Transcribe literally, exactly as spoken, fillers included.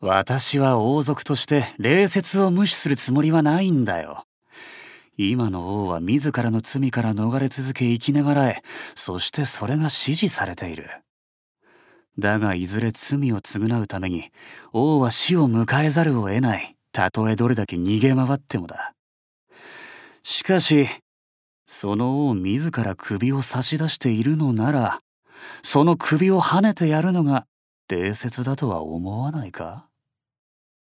私は王族として礼節を無視するつもりはないんだよ。今の王は自らの罪から逃れ続け生きながらえ、そしてそれが支持されている。だがいずれ罪を償うために王は死を迎えざるを得ない。たとえどれだけ逃げ回ってもだ。しかしその王自ら首を差し出しているのなら、その首をはねてやるのが礼節だとは思わないか？